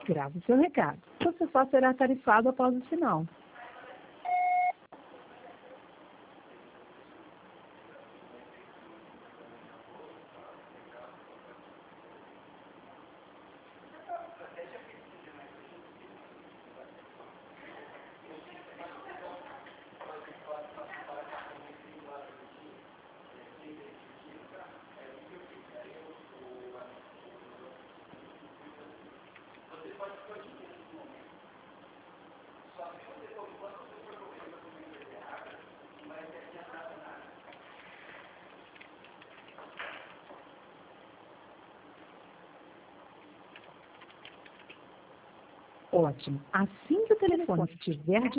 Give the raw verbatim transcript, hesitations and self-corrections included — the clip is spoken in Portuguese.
Grave seu recado. Você só será tarifado após o sinal. Ótimo. Assim que o telefone estiver